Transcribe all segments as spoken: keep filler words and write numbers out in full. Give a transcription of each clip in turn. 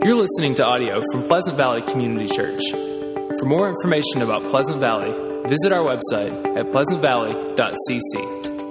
You're listening to audio from Pleasant Valley Community Church. For more information about Pleasant Valley, visit our website at pleasant valley dot c c.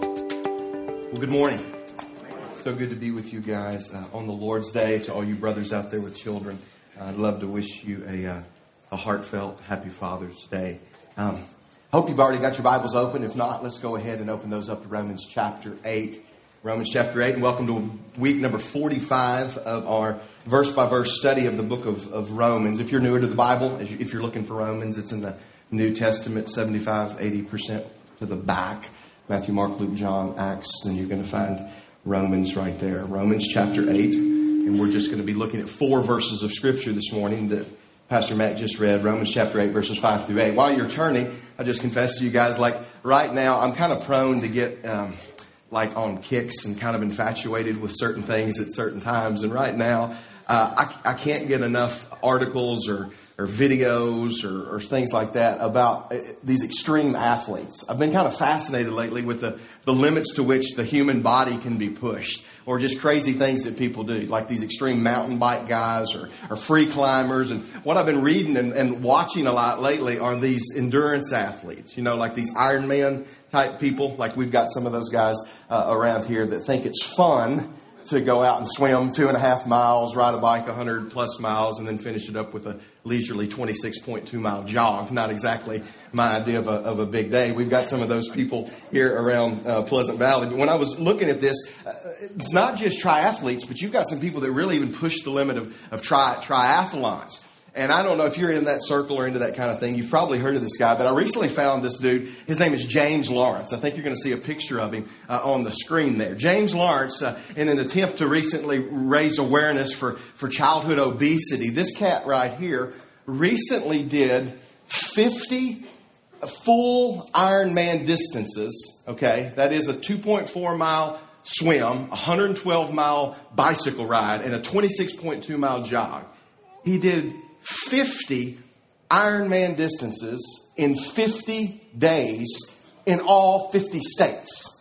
Well, good morning. So good to be with you guys uh, on the Lord's Day. To all you brothers out there with children, uh, I'd love to wish you a, uh, a heartfelt Happy Father's Day. Um, hope you've already got your Bibles open. If not, let's go ahead and open those up to Romans chapter eight. Romans chapter eight, and welcome to week number forty-five of our verse-by-verse study of the book of, of Romans. If you're newer to the Bible, if you're looking for Romans, it's in the New Testament, seventy-five, eighty percent to the back. Matthew, Mark, Luke, John, Acts, then you're going to find Romans right there. Romans chapter eight, and we're just going to be looking at four verses of Scripture this morning that Pastor Matt just read. Romans chapter eight, verses five through eight. While you're turning, I just confess to you guys, like right now, I'm kind of prone to get... Um, like on kicks and kind of infatuated with certain things at certain times. And right now, uh, I, I can't get enough articles or, or videos or, or things like that about these extreme athletes. I've been kind of fascinated lately with the, the limits to which the human body can be pushed, or just crazy things that people do, like these extreme mountain bike guys or, or free climbers. And what I've been reading and, and watching a lot lately are these endurance athletes, you know, like these Ironman type people. Like we've got some of those guys uh, around here that think it's fun to go out and swim two and a half miles, ride a bike one hundred plus miles, and then finish it up with a leisurely twenty-six point two mile jog. Not exactly my idea of a, of a big day. We've got some of those people here around uh, Pleasant Valley. But when I was looking at this, uh, it's not just triathletes, but you've got some people that really even push the limit of, of tri- triathlons. And I don't know if you're in that circle or into that kind of thing. You've probably heard of this guy, but I recently found this dude. His name is James Lawrence. I think you're going to see a picture of him uh, on the screen there. James Lawrence, uh, in an attempt to recently raise awareness for, for childhood obesity, this cat right here recently did fifty full Ironman distances. Okay, that is a two point four mile swim, one hundred twelve mile bicycle ride, and a twenty-six point two mile jog. He did fifty Ironman distances in fifty days in all fifty states.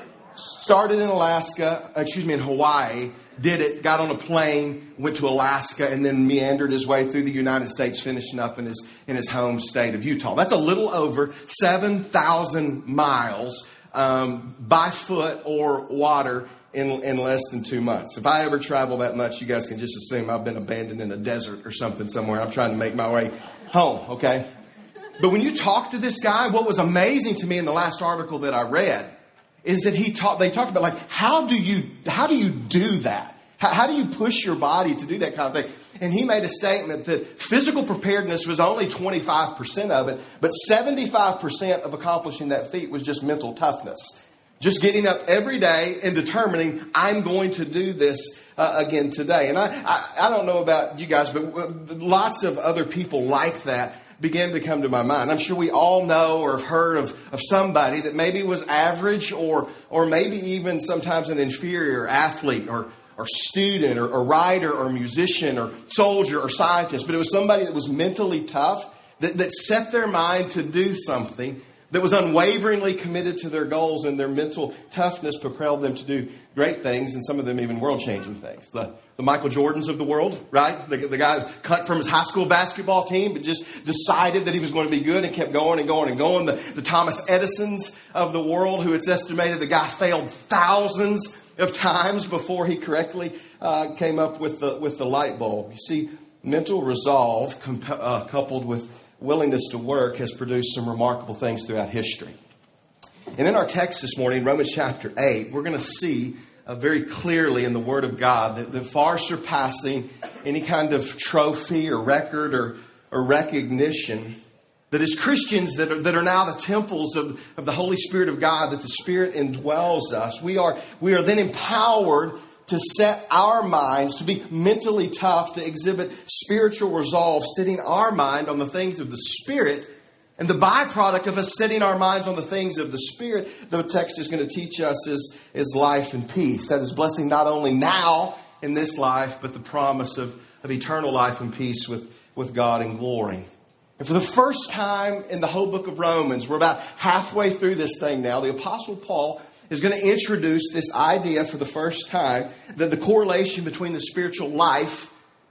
Started in Alaska, excuse me, in Hawaii, did it, got on a plane, went to Alaska, and then meandered his way through the United States, finishing up in his in his home state of Utah. That's a little over seven thousand miles um, by foot or water In, in less than two months. If I ever travel that much, you guys can just assume I've been abandoned in a desert or something somewhere. I'm trying to make my way home, okay? But when you talk to this guy, what was amazing to me in the last article that I read is that he talked. They talked about, like, how do you how do you do that? How, how do you push your body to do that kind of thing? And he made a statement that physical preparedness was only twenty-five percent of it, but seventy-five percent of accomplishing that feat was just mental toughness. Just getting up every day and determining, I'm going to do this uh, again today. And I, I, I don't know about you guys, but lots of other people like that began to come to my mind. I'm sure we all know or have heard of, of somebody that maybe was average or or maybe even sometimes an inferior athlete or, or student or, or writer or musician or soldier or scientist. But it was somebody that was mentally tough, that, that set their mind to do something, that was unwaveringly committed to their goals, and their mental toughness propelled them to do great things, and some of them even world-changing things. The, the Michael Jordans of the world, right? The, the guy cut from his high school basketball team, but just decided that he was going to be good and kept going and going and going. The, the Thomas Edisons of the world, who it's estimated the guy failed thousands of times before he correctly uh, came up with the, with the light bulb. You see, mental resolve comp- uh, coupled with willingness to work has produced some remarkable things throughout history. And in our text this morning, Romans chapter eight, we're going to see uh, very clearly in the Word of God that, that far surpassing any kind of trophy or record or, or recognition, that as Christians that are, that are now the temples of, of the Holy Spirit of God, that the Spirit indwells us, we are, we are then empowered to set our minds, to be mentally tough, to exhibit spiritual resolve, setting our mind on the things of the Spirit. And the byproduct of us setting our minds on the things of the Spirit, the text is going to teach us, is, is life and peace. That is blessing not only now in this life, but the promise of, of eternal life and peace with, with God in glory. And for the first time in the whole book of Romans, we're about halfway through this thing now, the Apostle Paul is going to introduce this idea for the first time that the correlation between the spiritual life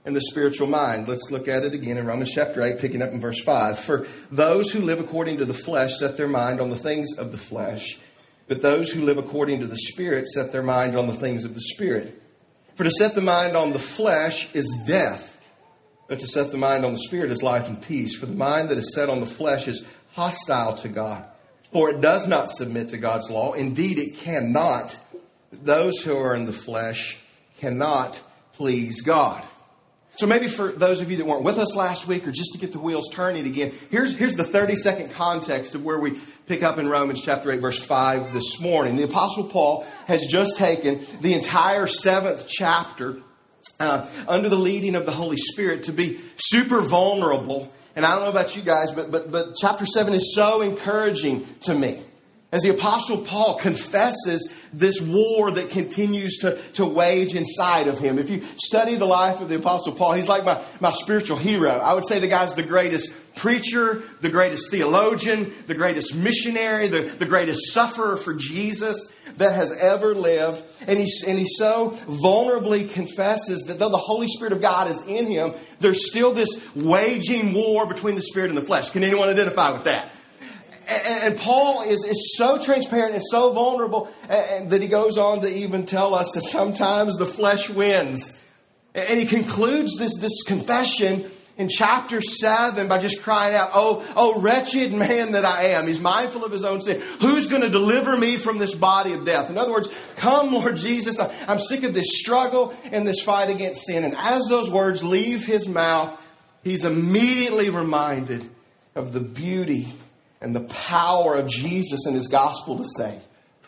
and the spiritual mind. Let's look at it again in Romans chapter eight, picking up in verse five. For those who live according to the flesh set their mind on the things of the flesh, but those who live according to the Spirit set their mind on the things of the Spirit. For to set the mind on the flesh is death, but to set the mind on the Spirit is life and peace. For the mind that is set on the flesh is hostile to God, for it does not submit to God's law. Indeed, it cannot. Those who are in the flesh cannot please God. So maybe for those of you that weren't with us last week, or just to get the wheels turning again, here's, here's the thirty-second context of where we pick up in Romans chapter eight, verse five this morning. The Apostle Paul has just taken the entire seventh chapter uh, under the leading of the Holy Spirit to be super vulnerable. And I don't know about you guys, but, but, but chapter seven is so encouraging to me. As the Apostle Paul confesses this war that continues to, to wage inside of him. If you study the life of the Apostle Paul, he's like my, my spiritual hero. I would say the guy's the greatest preacher, the greatest theologian, the greatest missionary, the, the greatest sufferer for Jesus that has ever lived. And he, and he so vulnerably confesses that though the Holy Spirit of God is in him, there's still this waging war between the Spirit and the flesh. Can anyone identify with that? And, and Paul is, is so transparent and so vulnerable and, that he goes on to even tell us that sometimes the flesh wins. And he concludes this, this confession in chapter seven by just crying out, oh, oh, wretched man that I am. He's mindful of his own sin. Who's going to deliver me from this body of death? In other words, come, Lord Jesus. I'm sick of this struggle and this fight against sin. And as those words leave his mouth, he's immediately reminded of the beauty and the power of Jesus and His gospel to save.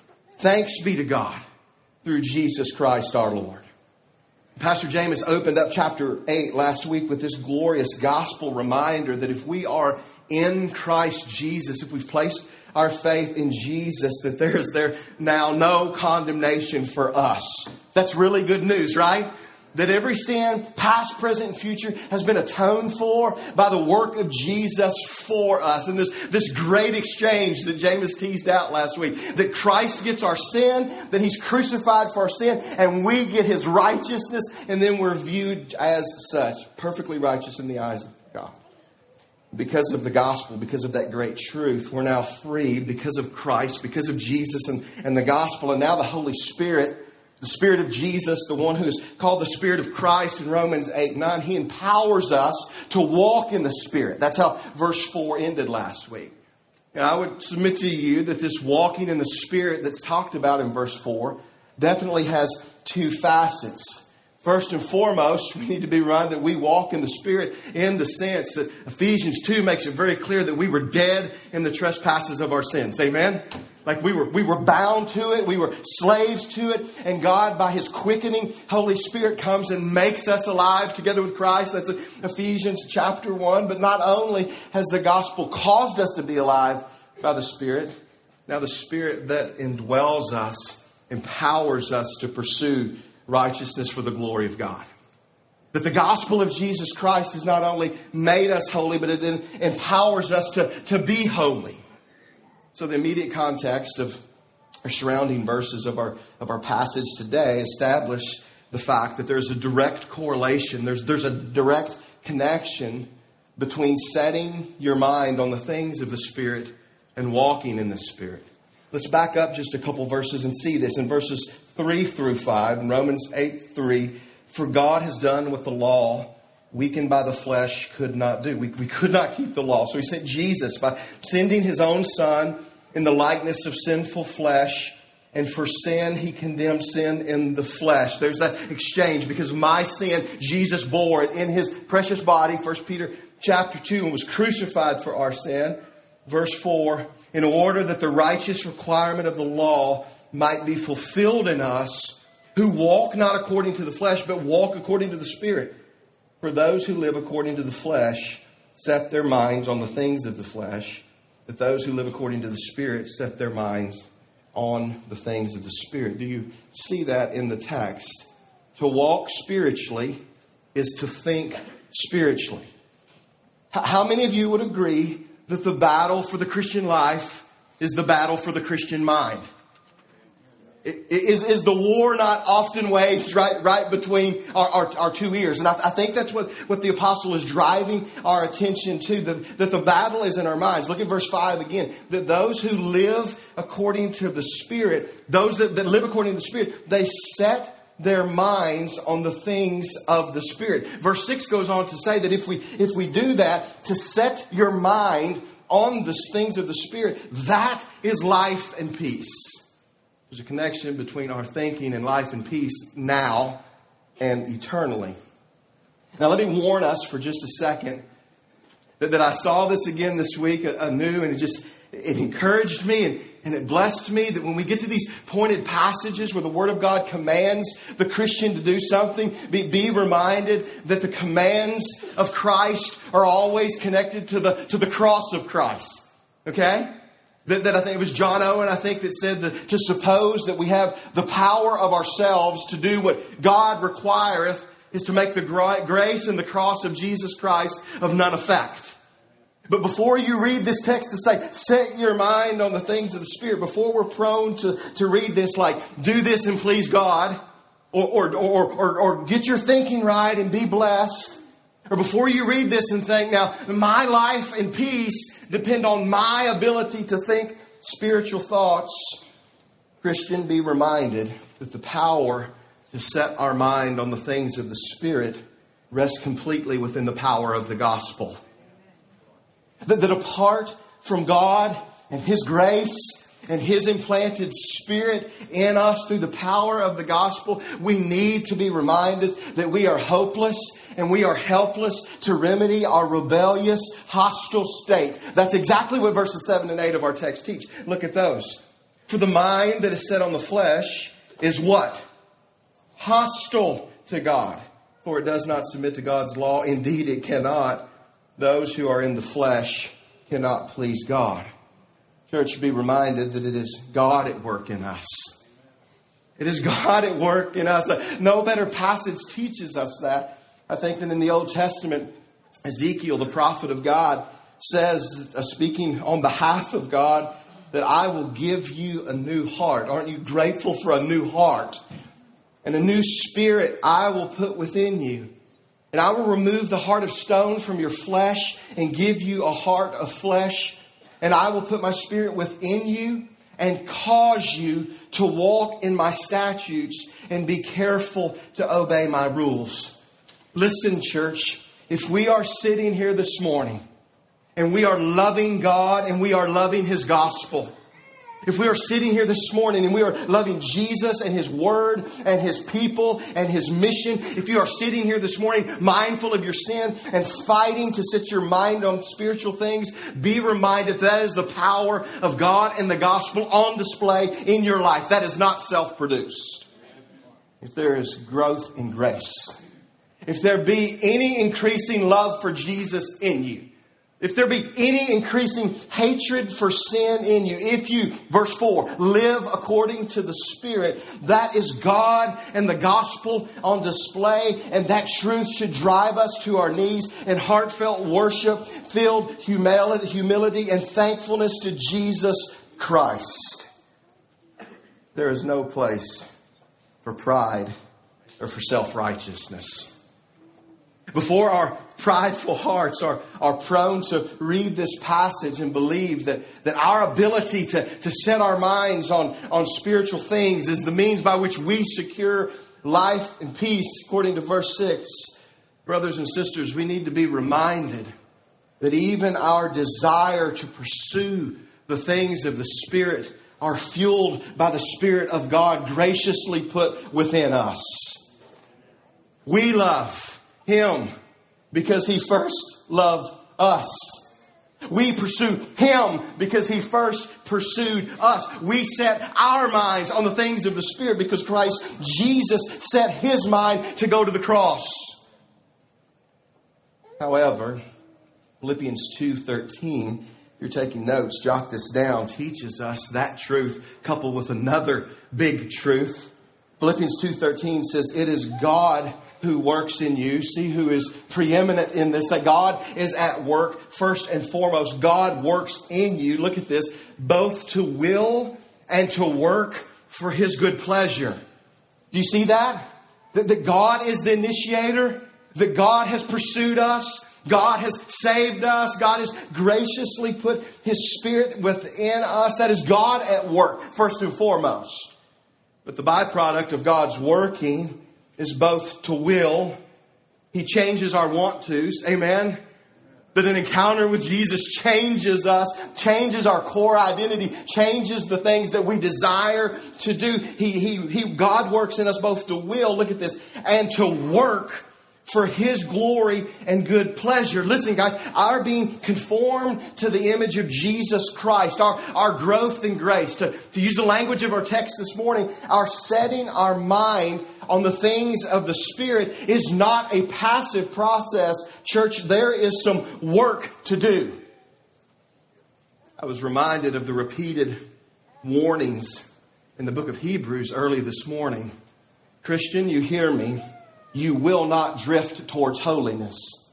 Thanks be to God through Jesus Christ our Lord. Pastor James opened up chapter eight last week with this glorious gospel reminder that if we are in Christ Jesus, if we've placed our faith in Jesus, that there is there now no condemnation for us. That's really good news, right? That every sin, past, present, and future, has been atoned for by the work of Jesus for us. And this, this great exchange that James teased out last week. That Christ gets our sin, that He's crucified for our sin, and we get His righteousness, and then we're viewed as such, perfectly righteous in the eyes of God. Because of the gospel, because of that great truth, we're now free because of Christ, because of Jesus and, and the gospel. And now the Holy Spirit, the Spirit of Jesus, the one who is called the Spirit of Christ in Romans eight nine, He empowers us to walk in the Spirit. That's how verse four ended last week. And I would submit to you that this walking in the Spirit that's talked about in verse four definitely has two facets. First and foremost, we need to be reminded that we walk in the Spirit in the sense that Ephesians two makes it very clear that we were dead in the trespasses of our sins. Amen? Like we were, we were bound to it. We were slaves to it. And God, by His quickening Holy Spirit, comes and makes us alive together with Christ. That's Ephesians chapter one. But not only has the gospel caused us to be alive by the Spirit, now the Spirit that indwells us empowers us to pursue righteousness for the glory of God. That the gospel of Jesus Christ has not only made us holy, but it then empowers us to, to be holy. So the immediate context of our surrounding verses of our of our passage today establish the fact that there's a direct correlation. There's there's a direct connection between setting your mind on the things of the Spirit and walking in the Spirit. Let's back up just a couple verses and see this. In verses three through five, in Romans eight three, for God has done what the law, weakened by the flesh, could not do. We, we could not keep the law. So He sent Jesus by sending His own Son in the likeness of sinful flesh. And for sin, He condemned sin in the flesh. There's that exchange. Because of my sin, Jesus bore it in His precious body. First Peter chapter two, and was crucified for our sin. Verse four, in order that the righteous requirement of the law might be fulfilled in us, who walk not according to the flesh, but walk according to the Spirit. For those who live according to the flesh set their minds on the things of the flesh, but those who live according to the Spirit set their minds on the things of the Spirit. Do you see that in the text? To walk spiritually is to think spiritually. How many of you would agree that the battle for the Christian life is the battle for the Christian mind? Is, is the war not often waged right, right between our, our, our two ears? And I, I think that's what, what the apostle is driving our attention to, that, that the battle is in our minds. Look at verse five again. That those who live according to the Spirit, those that, that live according to the Spirit, they set their minds on the things of the Spirit. Verse six goes on to say that if we, if we do that, to set your mind on the things of the Spirit, that is life and peace. There's a connection between our thinking and life and peace now and eternally. Now, let me warn us for just a second that, that I saw this again this week anew, and it just it encouraged me and, and it blessed me that when we get to these pointed passages where the Word of God commands the Christian to do something, be, be reminded that the commands of Christ are always connected to the, to the cross of Christ. Okay? That, that I think it was John Owen, I think, that said that to suppose that we have the power of ourselves to do what God requireth is to make the grace and the cross of Jesus Christ of none effect. But before you read this text to say, set your mind on the things of the Spirit, before we're prone to, to read this like, do this and please God, or, or, or, or, or get your thinking right and be blessed, or before you read this and think, now, my life and peace depend on my ability to think spiritual thoughts, Christian, be reminded that the power to set our mind on the things of the Spirit rests completely within the power of the gospel. That, that apart from God and His grace and His implanted Spirit in us through the power of the gospel, we need to be reminded that we are hopeless and we are helpless to remedy our rebellious, hostile state. That's exactly what verses seven and eight of our text teach. Look at those. For the mind that is set on the flesh is what? Hostile to God. For it does not submit to God's law. Indeed, it cannot. Those who are in the flesh cannot please God. Church, be reminded that it is God at work in us. It is God at work in us. No better passage teaches us that, I think, than in the Old Testament. Ezekiel, the prophet of God, says, uh, speaking on behalf of God, that I will give you a new heart. Aren't you grateful for a new heart? And a new spirit I will put within you. And I will remove the heart of stone from your flesh and give you a heart of flesh. And I will put my Spirit within you and cause you to walk in my statutes and be careful to obey my rules. Listen, church, if we are sitting here this morning and we are loving God and we are loving His gospel, if we are sitting here this morning and we are loving Jesus and His Word and His people and His mission, if you are sitting here this morning mindful of your sin and fighting to set your mind on spiritual things, be reminded that is the power of God and the gospel on display in your life. That is not self-produced. If there is growth in grace, if there be any increasing love for Jesus in you, if there be any increasing hatred for sin in you, if you, verse four, live according to the Spirit, that is God and the gospel on display. And that truth should drive us to our knees in heartfelt worship, filled humility, humility and thankfulness to Jesus Christ. There is no place for pride or for self-righteousness. Before our prideful hearts are, are prone to read this passage and believe that, that our ability to, to set our minds on, on spiritual things is the means by which we secure life and peace, according to verse six. Brothers and sisters, we need to be reminded that even our desire to pursue the things of the Spirit are fueled by the Spirit of God graciously put within us. We love Him because He first loved us. We pursue Him because He first pursued us. We set our minds on the things of the Spirit because Christ Jesus set His mind to go to the cross. However, Philippians two thirteen, if you're taking notes, jot this down, teaches us that truth coupled with another big truth. Philippians two thirteen says, it is God who works in you. See who is preeminent in this, that God is at work first and foremost. God works in you. Look at this, both to will and to work for His good pleasure. Do you see that? That, that God is the initiator, that God has pursued us, God has saved us, God has graciously put His Spirit within us. That is God at work, first and foremost. But the byproduct of God's working is both to will. He changes our want-tos. Amen? That an encounter with Jesus changes us, changes our core identity, changes the things that we desire to do. He, he, he, God works in us both to will, look at this, and to work for His glory and good pleasure. Listen, guys, our being conformed to the image of Jesus Christ, our, our growth in grace, to, to use the language of our text this morning, our setting our mind on the things of the Spirit is not a passive process. Church, there is some work to do. I was reminded of the repeated warnings in the book of Hebrews early this morning. Christian, you hear me. You will not drift towards holiness.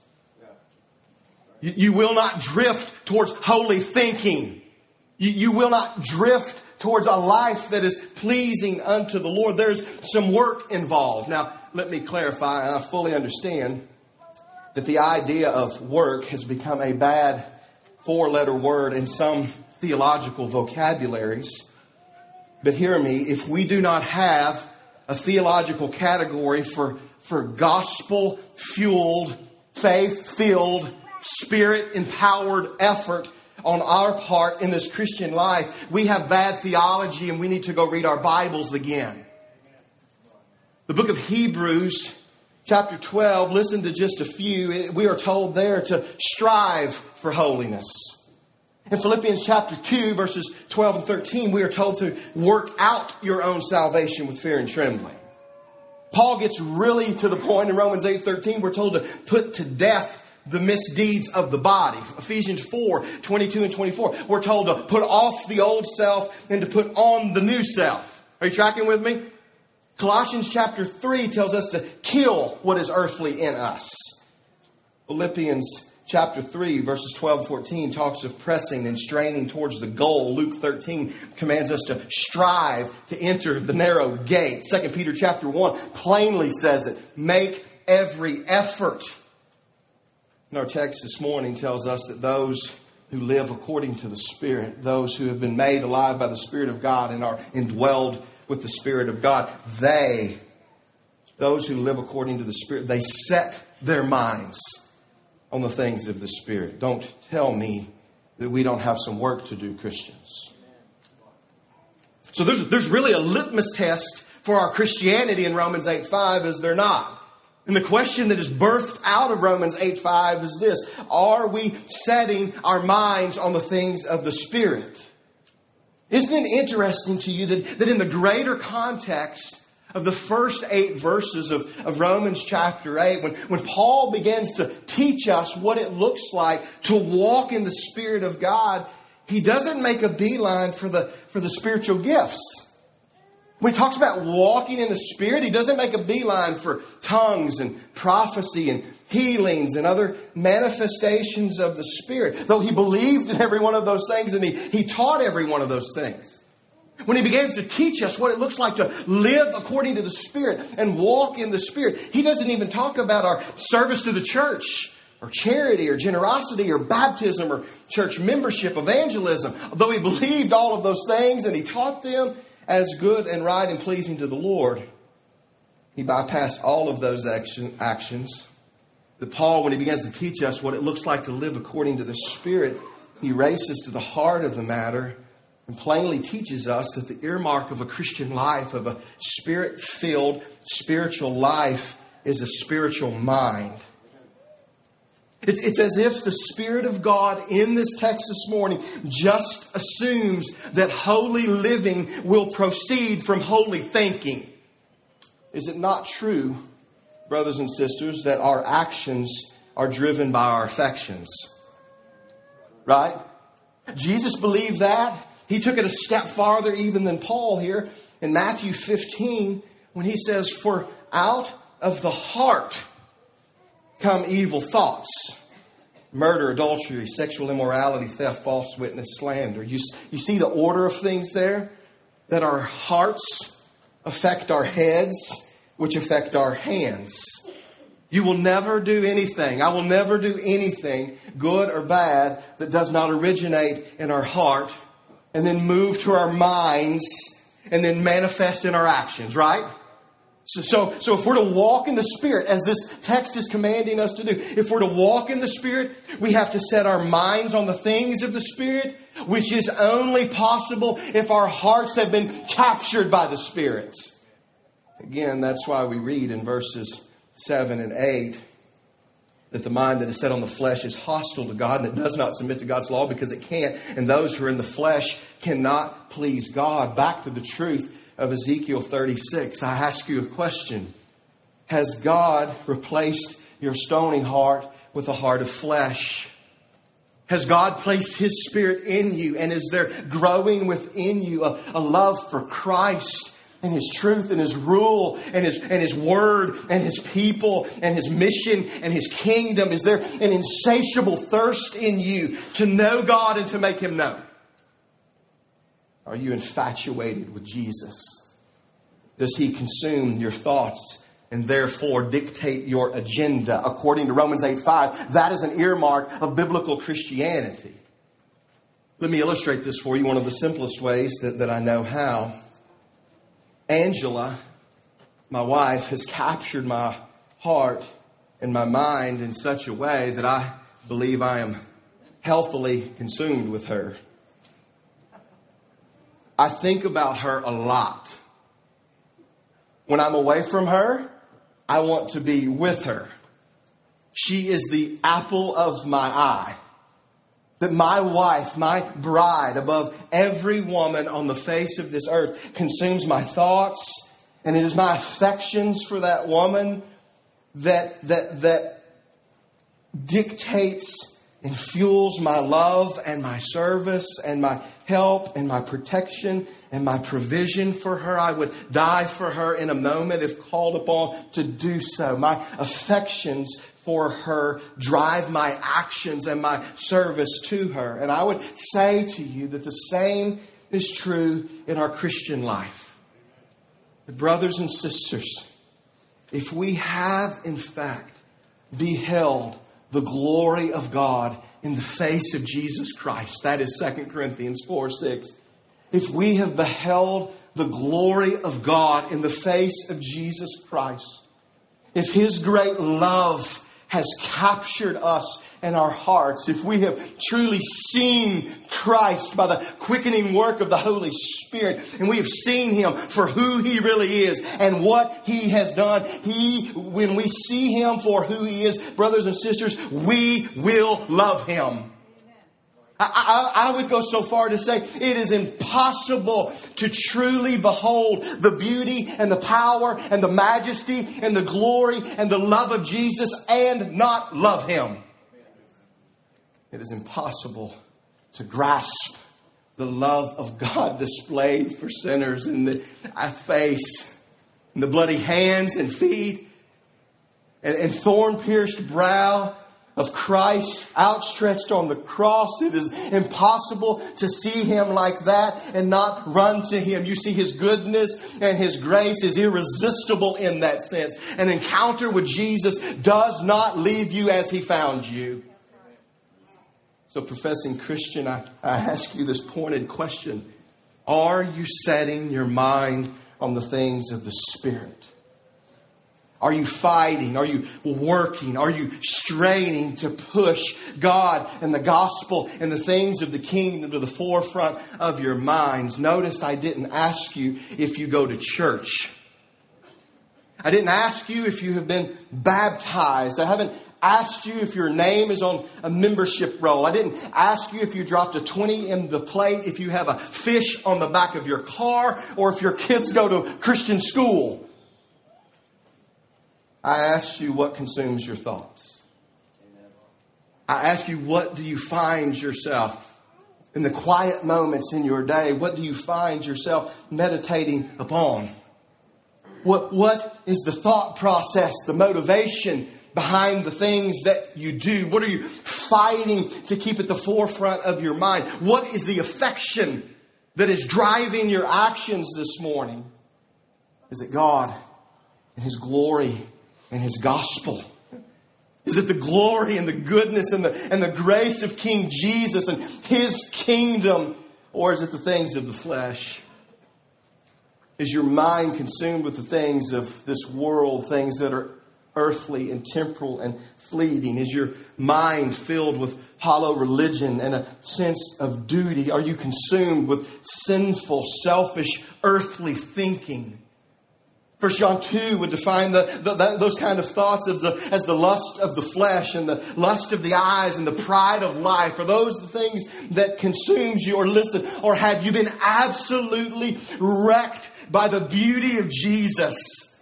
You, you will not drift towards holy thinking. You, you will not drift towards a life that is pleasing unto the Lord. There's some work involved. Now, let me clarify. I fully understand that the idea of work has become a bad four-letter word in some theological vocabularies. But hear me, if we do not have a theological category for, for gospel-fueled, faith-filled, Spirit-empowered effort on our part in this Christian life, we have bad theology and we need to go read our Bibles again. The book of Hebrews, chapter twelve, listen to just a few. We are told there to strive for holiness. In Philippians chapter two, verses twelve and thirteen, we are told to work out your own salvation with fear and trembling. Paul gets really to the point in Romans eight thirteen. We're told to put to death the misdeeds of the body. Ephesians four, twenty-two and twenty-four. We're told to put off the old self and to put on the new self. Are you tracking with me? Colossians chapter three tells us to kill what is earthly in us. Philippians chapter three, verses twelve and fourteen talks of pressing and straining towards the goal. Luke thirteen commands us to strive to enter the narrow gate. Second Peter chapter one plainly says it. Make every effort. And our text this morning tells us that those who live according to the Spirit, those who have been made alive by the Spirit of God and are indwelled with the Spirit of God, they, those who live according to the Spirit, they set their minds on the things of the Spirit. Don't tell me that we don't have some work to do, Christians. So there's, there's really a litmus test for our Christianity in Romans eight five, is there not? And the question that is birthed out of Romans eight five is this: are we setting our minds on the things of the Spirit? Isn't it interesting to you that, that in the greater context of the first eight verses of, of Romans chapter eight, when, when Paul begins to teach us what it looks like to walk in the Spirit of God, he doesn't make a beeline for the, for the spiritual gifts. When he talks about walking in the Spirit, he doesn't make a beeline for tongues and prophecy and healings and other manifestations of the Spirit. Though he believed in every one of those things and he, he taught every one of those things. When he begins to teach us what it looks like to live according to the Spirit and walk in the Spirit, he doesn't even talk about our service to the church or charity or generosity or baptism or church membership, evangelism. Although he believed all of those things and he taught them as good and right and pleasing to the Lord, he bypassed all of those action, actions. That Paul, when he begins to teach us what it looks like to live according to the Spirit, he races to the heart of the matter and plainly teaches us that the earmark of a Christian life, of a Spirit-filled spiritual life, is a spiritual mind. It's, it's as if the Spirit of God in this text this morning just assumes that holy living will proceed from holy thinking. Is it not true, brothers and sisters, that our actions are driven by our affections? Right? Jesus believed that. He took it a step farther even than Paul here in Matthew fifteen when he says, "For out of the heart come evil thoughts, murder, adultery, sexual immorality, theft, false witness, slander." You, you see the order of things there? that our hearts affect our heads, which affect our hands. You will never do anything. I will never do anything, good or bad, that does not originate in our heart and then move to our minds and then manifest in our actions, right? So, so, so if we're to walk in the Spirit, as this text is commanding us to do, if we're to walk in the Spirit, we have to set our minds on the things of the Spirit, which is only possible if our hearts have been captured by the Spirit. Again, that's why we read in verses seven and eight that the mind that is set on the flesh is hostile to God and it does not submit to God's law because it can't. And those who are in the flesh cannot please God. Back to the truth of Ezekiel thirty-six. I ask you a question. Has God replaced your stony heart with a heart of flesh? Has God placed His Spirit in you? And is there growing within you a, a love for Christ and His truth and His rule and His, and His word and His people and His mission and His kingdom? Is there an insatiable thirst in you to know God and to make Him known? Are you infatuated with Jesus? Does He consume your thoughts and therefore dictate your agenda? According to Romans eight five, that is an earmark of biblical Christianity. Let me illustrate this for you one of the simplest ways that, that I know how. Angela, my wife, has captured my heart and my mind in such a way that I believe I am healthily consumed with her. I think about her a lot. When I'm away from her, I want to be with her. She is the apple of my eye. That my wife, my bride, above every woman on the face of this earth, consumes my thoughts. And it is my affections for that woman that, that, that dictates and fuels my love and my service and my help and my protection and my provision for her. I would die for her in a moment if called upon to do so. My affections for her drive my actions and my service to her. And I would say to you that the same is true in our Christian life. Brothers and sisters, if we have in fact beheld the glory of God in the face of Jesus Christ, that is Second Corinthians four six. If we have beheld the glory of God in the face of Jesus Christ, if His great love has captured us and our hearts, if we have truly seen Christ by the quickening work of the Holy Spirit, and we have seen Him for who He really is and what He has done, He, when we see Him for who He is, brothers and sisters, we will love Him. I, I, I would go so far to say it is impossible to truly behold the beauty and the power and the majesty and the glory and the love of Jesus and not love Him. It is impossible to grasp the love of God displayed for sinners in the face, in the bloody hands and feet and, and thorn-pierced brow of Christ outstretched on the cross. It is impossible to see Him like that and not run to Him. You see, His goodness and His grace is irresistible in that sense. An encounter with Jesus does not leave you as He found you. So, professing Christian, I, I ask you this pointed question. Are you setting your mind on the things of the Spirit? Are you fighting? Are you working? Are you straining to push God and the gospel and the things of the kingdom to the forefront of your minds? Notice I didn't ask you if you go to church. I didn't ask you if you have been baptized. I haven't asked you if your name is on a membership roll. I didn't ask you if you dropped a twenty in the plate, if you have a fish on the back of your car, or if your kids go to Christian school. I asked you what consumes your thoughts. I ask you, what do you find yourself in the quiet moments in your day? What do you find yourself meditating upon? What, what is the thought process, the motivation behind the things that you do? What are you fighting to keep at the forefront of your mind? What is the affection that is driving your actions this morning? Is it God and His glory and His gospel? Is it the glory and the goodness and the, and the grace of King Jesus and His kingdom? Or is it the things of the flesh? Is your mind consumed with the things of this world, things that are earthly and temporal and fleeting? Is your mind filled with hollow religion and a sense of duty? Are you consumed with sinful, selfish, earthly thinking? First John two would define the, the, that, those kind of thoughts of the, as the lust of the flesh and the lust of the eyes and the pride of life. Are those the things that consumes you? Or listen, or have you been absolutely wrecked by the beauty of Jesus?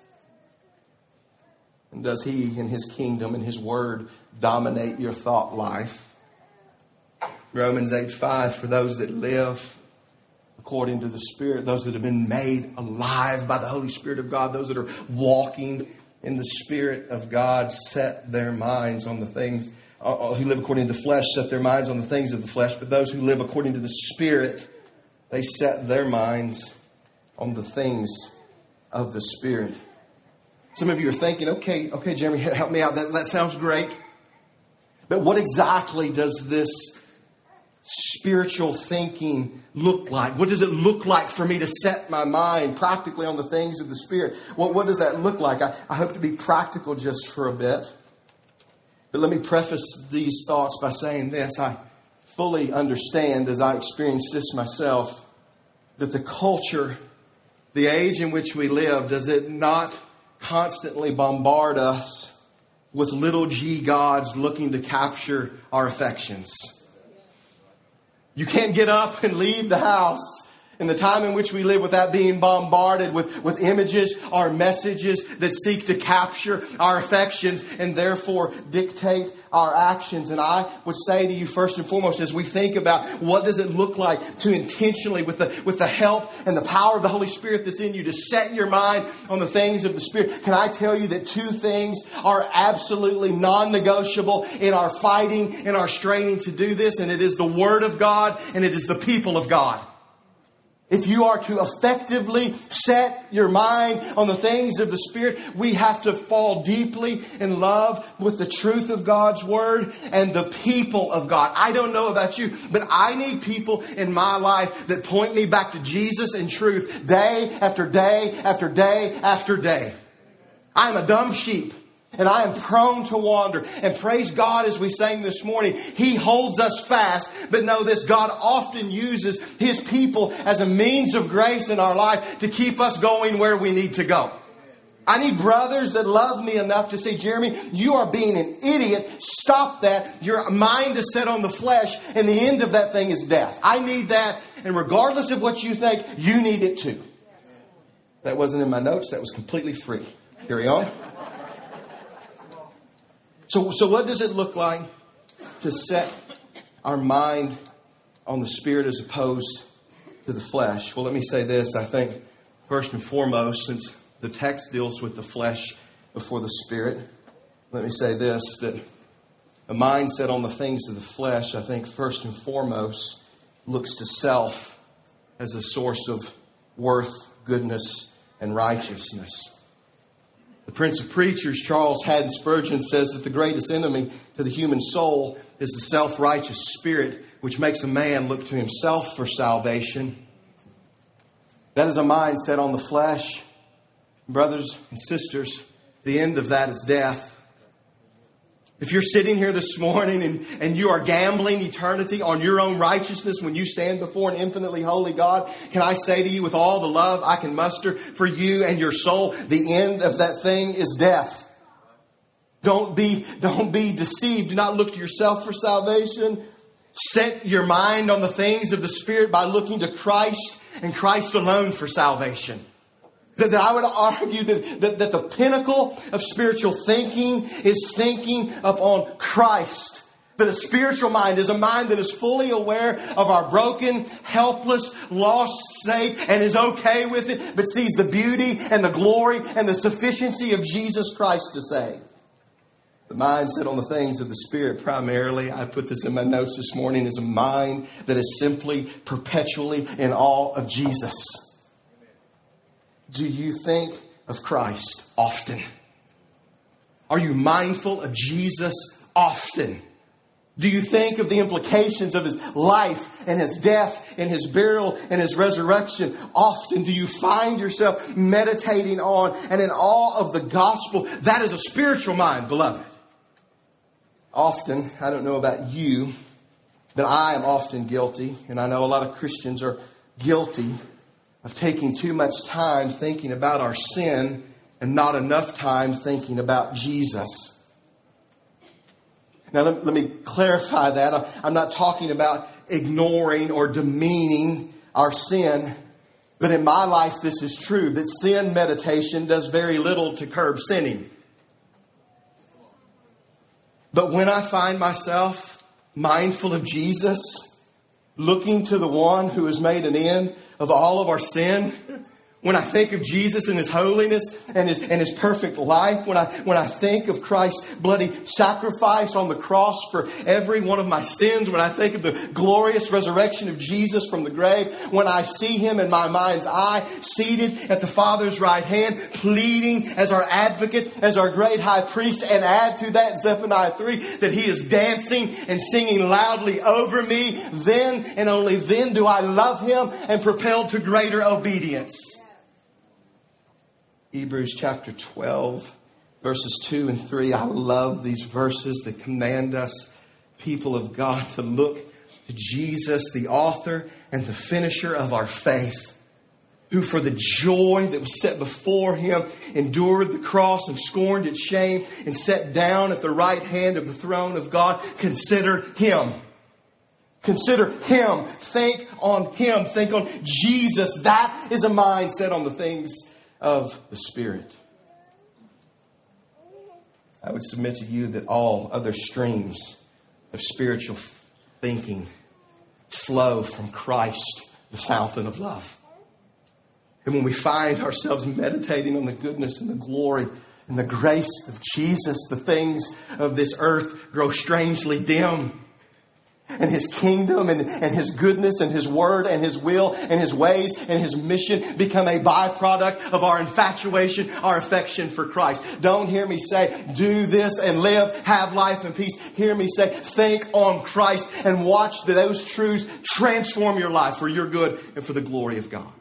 And does He and His kingdom and His word dominate your thought life? Romans eight five, for those that live according to the Spirit, those that have been made alive by the Holy Spirit of God, those that are walking in the Spirit of God, set their minds on the things, uh, who live according to the flesh, set their minds on the things of the flesh. But those who live according to the Spirit, they set their minds on the things of the Spirit. Some of you are thinking, okay, okay, Jeremy, help me out. That, that sounds great. But what exactly does this spiritual thinking look like? What does it look like for me to set my mind practically on the things of the Spirit? What, what does that look like? I, I hope to be practical just for a bit. But let me preface these thoughts by saying this. I fully understand, as I experienced this myself, that the culture, the age in which we live, does it not constantly bombard us with little g gods looking to capture our affections? You can't get up and leave the house in the time in which we live without being bombarded with, with images or messages that seek to capture our affections and therefore dictate our actions. And I would say to you, first and foremost, as we think about what does it look like to intentionally, with the, with the help and the power of the Holy Spirit that's in you, to set your mind on the things of the Spirit, can I tell you that two things are absolutely non-negotiable in our fighting, in our straining to do this, and it is the Word of God and it is the people of God. If you are to effectively set your mind on the things of the Spirit, we have to fall deeply in love with the truth of God's Word and the people of God. I don't know about you, but I need people in my life that point me back to Jesus and truth day after day after day after day. I am a dumb sheep. And I am prone to wander. And praise God, as we sang this morning, He holds us fast. But know this, God often uses His people as a means of grace in our life to keep us going where we need to go. I need brothers that love me enough to say, Jeremy, you are being an idiot. Stop that. Your mind is set on the flesh, and the end of that thing is death. I need that. And regardless of what you think, you need it too. That wasn't in my notes. That was completely free. Carry on. So, so what does it look like to set our mind on the Spirit as opposed to the flesh? Well, let me say this. I think first and foremost, since the text deals with the flesh before the Spirit, let me say this, that a mind set on the things of the flesh, I think first and foremost, looks to self as a source of worth, goodness, and righteousness. The Prince of Preachers, Charles Haddon Spurgeon, says that the greatest enemy to the human soul is the self-righteous spirit, which makes a man look to himself for salvation. That is a mind set on the flesh. Brothers and sisters, the end of that is death. If you're sitting here this morning and, and you are gambling eternity on your own righteousness when you stand before an infinitely holy God, can I say to you with all the love I can muster for you and your soul, the end of that thing is death. Don't be, don't be deceived. Do not look to yourself for salvation. Set your mind on the things of the Spirit by looking to Christ and Christ alone for salvation. That, that I would argue that, that, that the pinnacle of spiritual thinking is thinking upon Christ. That a spiritual mind is a mind that is fully aware of our broken, helpless, lost state and is okay with it, but sees the beauty and the glory and the sufficiency of Jesus Christ to save. The mind set on the things of the Spirit primarily, I put this in my notes this morning, is a mind that is simply perpetually in awe of Jesus. Do you think of Christ often? Are you mindful of Jesus often? Do you think of the implications of His life and His death and His burial and His resurrection often? Do you find yourself meditating on and in awe of the gospel? That is a spiritual mind, beloved. Often, I don't know about you, but I am often guilty, and I know a lot of Christians are guilty of taking too much time thinking about our sin and not enough time thinking about Jesus. Now, let, let me clarify that. I'm not talking about ignoring or demeaning our sin, but in my life, this is true, that sin meditation does very little to curb sinning. But when I find myself mindful of Jesus, looking to the one who has made an end of all of our sin, when I think of Jesus and His holiness and His, and His perfect life, when I, when I think of Christ's bloody sacrifice on the cross for every one of my sins, when I think of the glorious resurrection of Jesus from the grave, when I see Him in my mind's eye, seated at the Father's right hand, pleading as our advocate, as our great high priest, and add to that Zephaniah three, that He is dancing and singing loudly over me, then and only then do I love Him and propelled to greater obedience. Hebrews chapter twelve, verses two and three. I love these verses that command us, people of God, to look to Jesus, the author and the finisher of our faith, who for the joy that was set before Him endured the cross and scorned its shame and sat down at the right hand of the throne of God. Consider Him. Consider Him. Think on Him. Think on Jesus. That is a mind set on the things of the Spirit. I would submit to you that all other streams of spiritual thinking flow from Christ, the fountain of love. And when we find ourselves meditating on the goodness and the glory and the grace of Jesus, the things of this earth grow strangely dim. And His kingdom and, and His goodness and His word and His will and His ways and His mission become a byproduct of our infatuation, our affection for Christ. Don't hear me say, do this and live, have life and peace. Hear me say, think on Christ and watch those truths transform your life for your good and for the glory of God.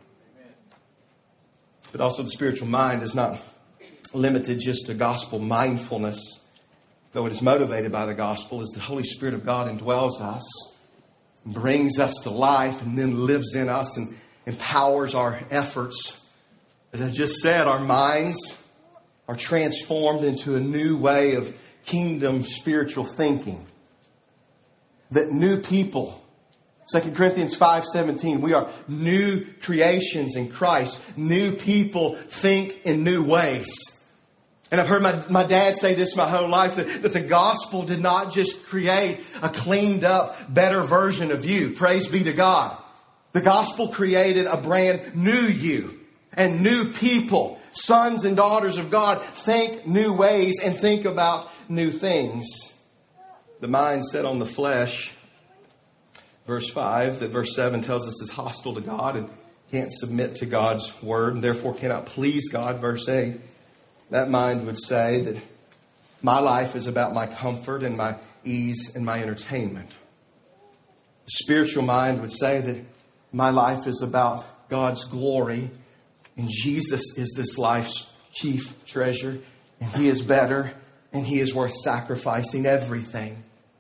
But also the spiritual mind is not limited just to gospel mindfulness. Though it is motivated by the gospel, as the Holy Spirit of God indwells us, brings us to life, and then lives in us and empowers our efforts. As I just said, our minds are transformed into a new way of kingdom spiritual thinking. That new people, Second Corinthians five seventeen, we are new creations in Christ. New people think in new ways. And I've heard my, my dad say this my whole life, that, that the gospel did not just create a cleaned up, better version of you. Praise be to God. The gospel created a brand new you and new people. Sons and daughters of God think new ways and think about new things. The mind set on the flesh, verse five, that verse seven tells us is hostile to God and can't submit to God's word and therefore cannot please God, verse eight. That mind would say that my life is about my comfort and my ease and my entertainment. The spiritual mind would say that my life is about God's glory and Jesus is this life's chief treasure and He is better and He is worth sacrificing everything.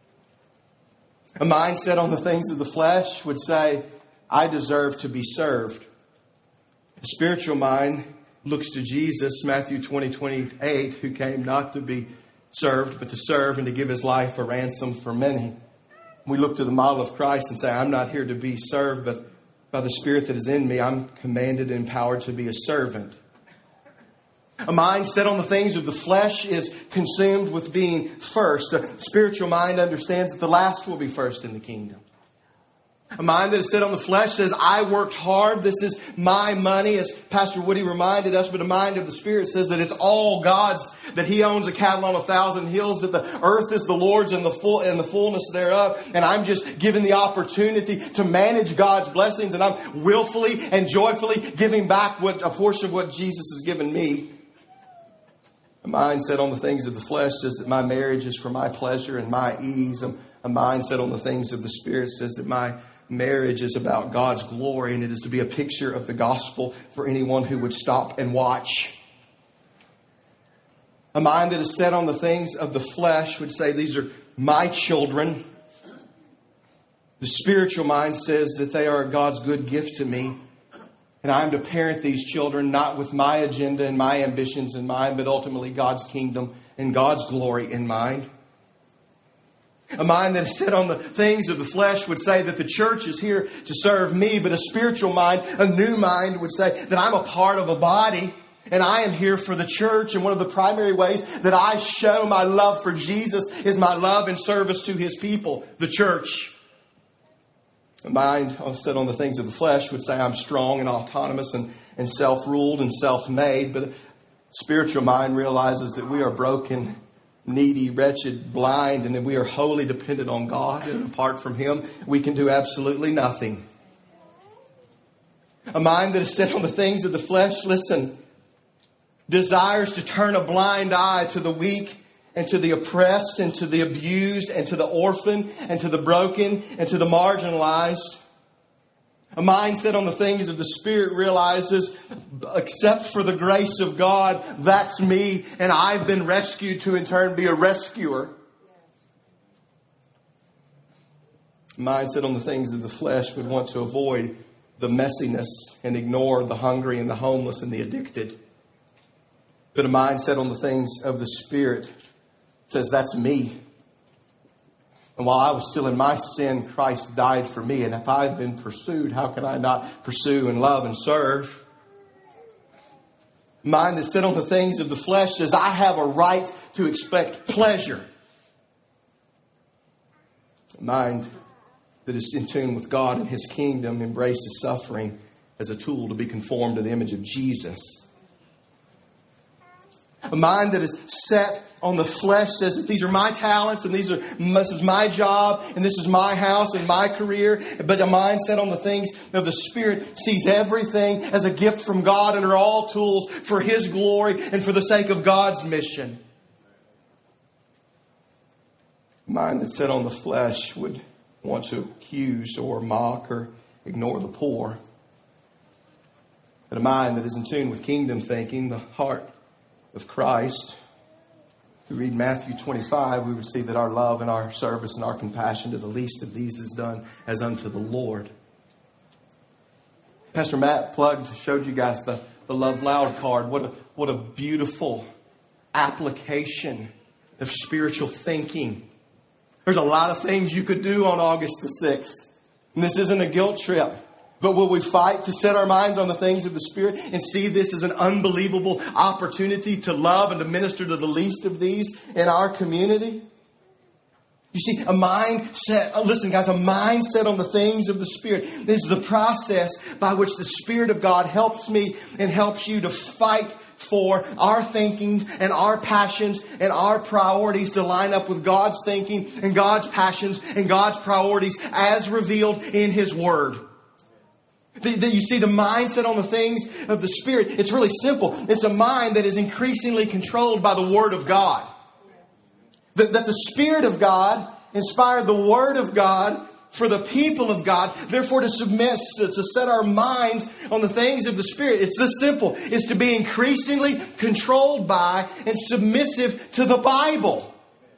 A mind set on the things of the flesh would say, I deserve to be served. A spiritual mind looks to Jesus, Matthew twenty, twenty-eight, who came not to be served, but to serve and to give His life a ransom for many. We look to the model of Christ and say, I'm not here to be served, but by the Spirit that is in me, I'm commanded and empowered to be a servant. A mind set on the things of the flesh is consumed with being first. A spiritual mind understands that the last will be first in the kingdom. A mind that is set on the flesh says, I worked hard. This is my money, as Pastor Woody reminded us. But a mind of the Spirit says that it's all God's, that He owns a cattle on a thousand hills, that the earth is the Lord's and the full and the fullness thereof. And I'm just given the opportunity to manage God's blessings. And I'm willfully and joyfully giving back what a portion of what Jesus has given me. A mind set on the things of the flesh says that my marriage is for my pleasure and my ease. A, a mind set on the things of the Spirit says that my marriage is about God's glory, and it is to be a picture of the gospel for anyone who would stop and watch. A mind that is set on the things of the flesh would say, these are my children. The spiritual mind says that they are God's good gift to me, and I am to parent these children not with my agenda and my ambitions in mind, but ultimately God's kingdom and God's glory in mind. A mind that is set on the things of the flesh would say that the church is here to serve me, but a spiritual mind, a new mind, would say that I'm a part of a body and I am here for the church. And one of the primary ways that I show my love for Jesus is my love and service to His people, the church. A mind set on the things of the flesh would say I'm strong and autonomous and, and self-ruled and self-made, but a spiritual mind realizes that we are broken, needy, wretched, blind, and that we are wholly dependent on God. And apart from Him, we can do absolutely nothing. A mind that is set on the things of the flesh, listen, desires to turn a blind eye to the weak and to the oppressed and to the abused and to the orphan and to the broken and to the marginalized. A mind set on the things of the Spirit realizes, except for the grace of God, that's me, and I've been rescued to in turn be a rescuer. A mind set on the things of the flesh would want to avoid the messiness and ignore the hungry and the homeless and the addicted. But a mind set on the things of the Spirit says, that's me. And while I was still in my sin, Christ died for me. And if I've been pursued, how can I not pursue and love and serve? Mind that set on the things of the flesh says, I have a right to expect pleasure. A mind that is in tune with God and His kingdom embraces suffering as a tool to be conformed to the image of Jesus. A mind that is set on the flesh says that these are my talents and these are this is my job and this is my house and my career. But a mind set on the things of the Spirit sees everything as a gift from God and are all tools for His glory and for the sake of God's mission. A mind that's set on the flesh would want to accuse or mock or ignore the poor. But a mind that is in tune with kingdom thinking, the heart of Christ. If we read Matthew twenty-five, we would see that our love and our service and our compassion to the least of these is done as unto the Lord. Pastor Matt plugged, showed you guys the, the Love Loud card. What a, what a beautiful application of spiritual thinking. There's a lot of things you could do on August the sixth. And this isn't a guilt trip. But will we fight to set our minds on the things of the Spirit and see this as an unbelievable opportunity to love and to minister to the least of these in our community? You see, a mind set, listen guys, a mind set on the things of the Spirit is the process by which the Spirit of God helps me and helps you to fight for our thinking and our passions and our priorities to line up with God's thinking and God's passions and God's priorities as revealed in His Word. That you see the mindset on the things of the Spirit. It's really simple. It's a mind that is increasingly controlled by the Word of God. That, that the Spirit of God inspired the Word of God for the people of God. Therefore, to submit, to, to set our minds on the things of the Spirit. It's this simple. It's to be increasingly controlled by and submissive to the Bible.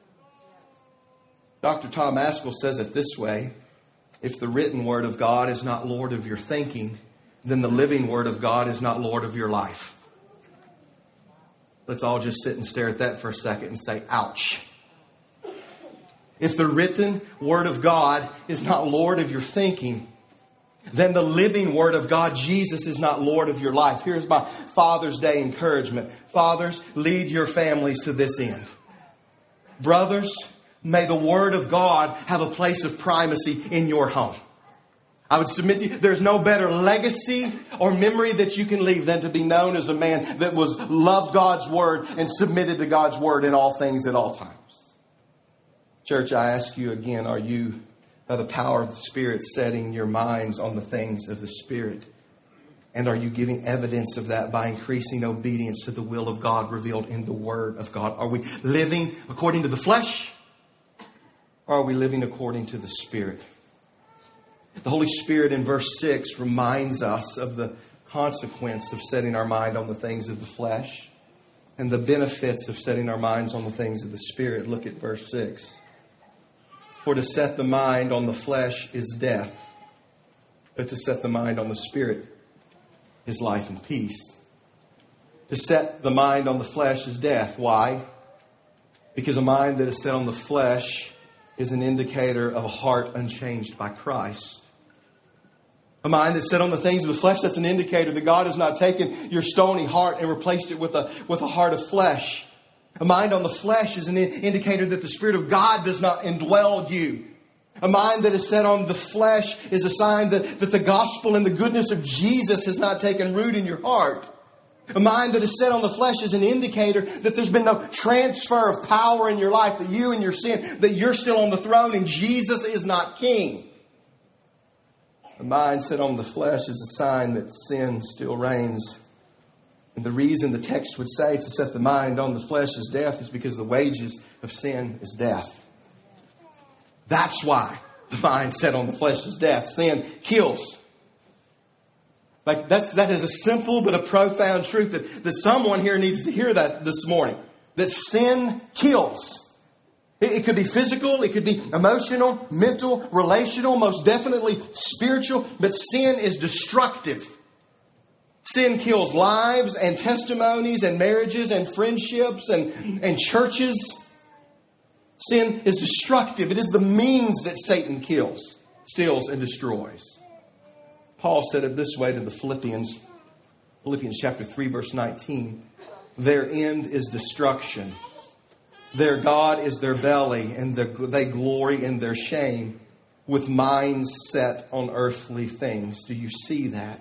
Doctor Tom Askell says it this way. If the written Word of God is not Lord of your thinking, then the living Word of God is not Lord of your life. Let's all just sit and stare at that for a second and say, ouch. If the written Word of God is not Lord of your thinking, then the living Word of God, Jesus, is not Lord of your life. Here's my Father's Day encouragement. Fathers, lead your families to this end. Brothers, may the Word of God have a place of primacy in your home. I would submit to you, there's no better legacy or memory that you can leave than to be known as a man that was loved God's Word and submitted to God's Word in all things at all times. Church, I ask you again, are you, by the power of the Spirit, setting your minds on the things of the Spirit? And are you giving evidence of that by increasing obedience to the will of God revealed in the Word of God? Are we living according to the flesh? Or are we living according to the Spirit? The Holy Spirit in verse six reminds us of the consequence of setting our mind on the things of the flesh and the benefits of setting our minds on the things of the Spirit. Look at verse six. For to set the mind on the flesh is death, but to set the mind on the Spirit is life and peace. To set the mind on the flesh is death. Why? Because a mind that is set on the flesh is an indicator of a heart unchanged by Christ. A mind that's set on the things of the flesh, that's an indicator that God has not taken your stony heart and replaced it with a, with a heart of flesh. A mind on the flesh is an indicator that the Spirit of God does not indwell you. A mind that is set on the flesh is a sign that, that the gospel and the goodness of Jesus has not taken root in your heart. A mind that is set on the flesh is an indicator that there's been no transfer of power in your life, that you and your sin, that you're still on the throne and Jesus is not king. A mind set on the flesh is a sign that sin still reigns. And the reason the text would say to set the mind on the flesh is death is because the wages of sin is death. That's why the mind set on the flesh is death. Sin kills. Like that's that is a simple but a profound truth that, that someone here needs to hear that this morning. That sin kills. It, it could be physical, it could be emotional, mental, relational, most definitely spiritual, but sin is destructive. Sin kills lives and testimonies and marriages and friendships and, and churches. Sin is destructive. It is the means that Satan kills, steals, and destroys. Paul said it this way to the Philippians, Philippians chapter three, verse nineteen. Their end is destruction. Their God is their belly, and they glory in their shame with minds set on earthly things. Do you see that?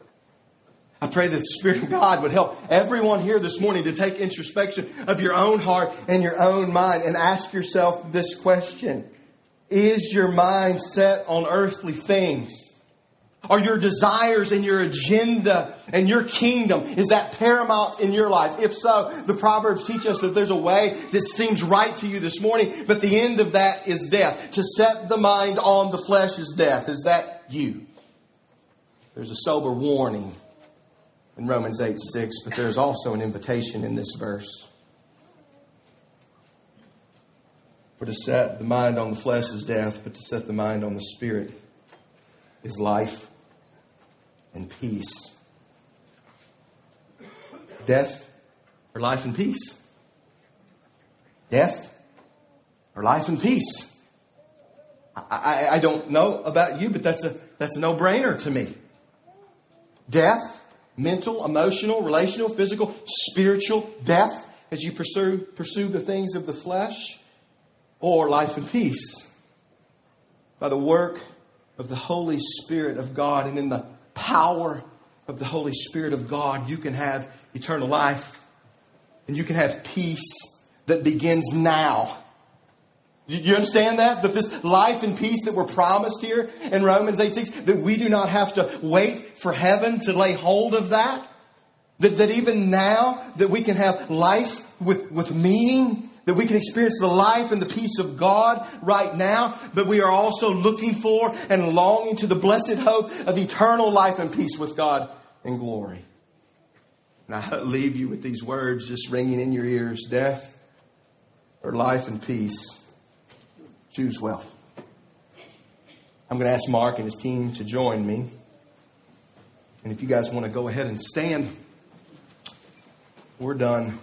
I pray that the Spirit of God would help everyone here this morning to take introspection of your own heart and your own mind and ask yourself this question. Is your mind set on earthly things? Are your desires and your agenda and your kingdom, is that paramount in your life? If so, the Proverbs teach us that there's a way that seems right to you this morning, but the end of that is death. To set the mind on the flesh is death. Is that you? There's a sober warning in Romans eight six, but there's also an invitation in this verse. For to set the mind on the flesh is death, but to set the mind on the Spirit is life and peace. Death or life and peace? Death or life and peace? I, I, I don't know about you, but that's a that's a no-brainer to me. Death, mental, emotional, relational, physical, spiritual death as you pursue pursue the things of the flesh, or life and peace by the work of the Holy Spirit of God, and in the power of the Holy Spirit of God, you can have eternal life and you can have peace that begins now. You understand that? That this life and peace that we're promised here in Romans eight six, that we do not have to wait for heaven to lay hold of that. That, that even now that we can have life with, with meaning, that we can experience the life and the peace of God right now, but we are also looking for and longing to the blessed hope of eternal life and peace with God in glory. And I leave you with these words just ringing in your ears. Death or life and peace? Choose well. I'm going to ask Mark and his team to join me. And if you guys want to go ahead and stand, we're done.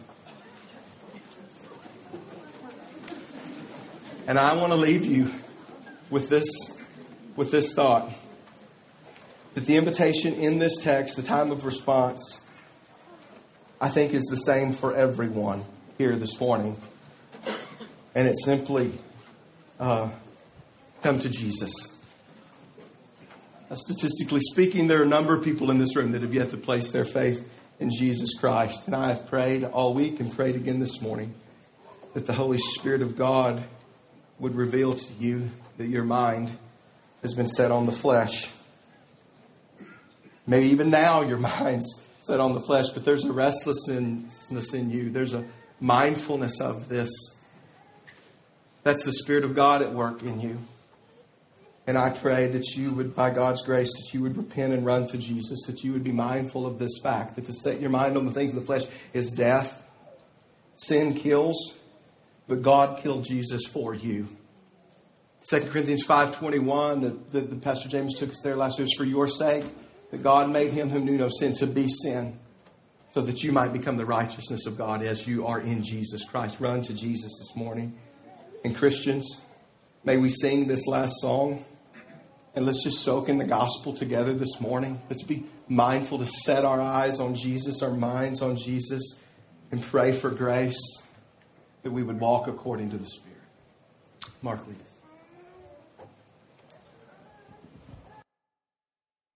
And I want to leave you with this, with this thought. That the invitation in this text, the time of response, I think is the same for everyone here this morning. And it's simply, uh, come to Jesus. Uh, statistically speaking, there are a number of people in this room that have yet to place their faith in Jesus Christ. And I have prayed all week and prayed again this morning that the Holy Spirit of God would reveal to you that your mind has been set on the flesh. Maybe even now your mind's set on the flesh, but there's a restlessness in you. There's a mindfulness of this. That's the Spirit of God at work in you. And I pray that you would, by God's grace, that you would repent and run to Jesus, that you would be mindful of this fact, that to set your mind on the things of the flesh is death. Sin kills, but God killed Jesus for you. Second Corinthians five twenty-one, that, that, that Pastor James took us there last week, was for your sake, that God made him who knew no sin to be sin, so that you might become the righteousness of God as you are in Jesus Christ. Run to Jesus this morning. And Christians, may we sing this last song. And let's just soak in the gospel together this morning. Let's be mindful to set our eyes on Jesus, our minds on Jesus, and pray for grace that we would walk according to the Spirit. Mark, lead us.